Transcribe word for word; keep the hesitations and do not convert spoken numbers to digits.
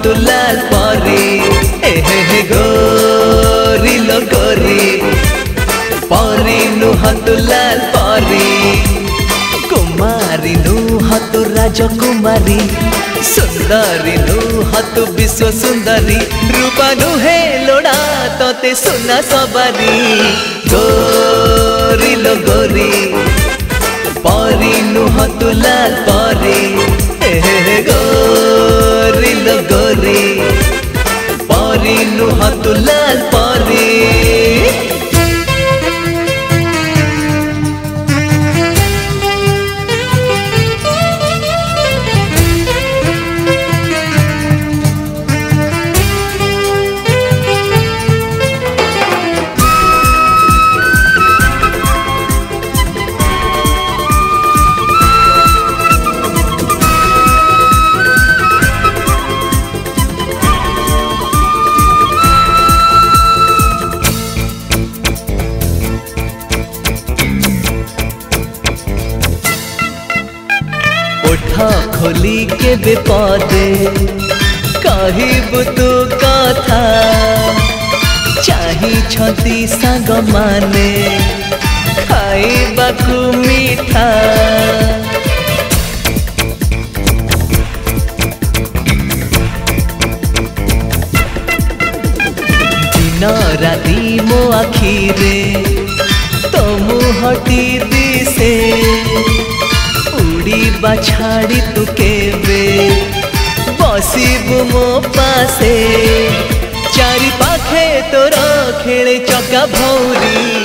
तू लाल परी ए हे हे गोरी लो गोरी परी नुह तू लाल परी कुमारी नुह तू राजकुमारी सुंदरी नुह तू विश्व सुंदरी रूपा नुहे लोड़ा तोते सुना सबरी गोरी लो गोरी परी नुह तू लाल परी ए हे हे गोरी लो गोरी परी नुह तू लाल परी ओठा खोली के बेपदे कहिबु तू कथा चाही छती सांग माने खाइबाकु मीठा दिन राती मो आखिरे तो मुहटी दिसे उड़ीबा छाड़ी तू केवे बसिबु मो पासे चारि पाखे तोर खेले चका भौरी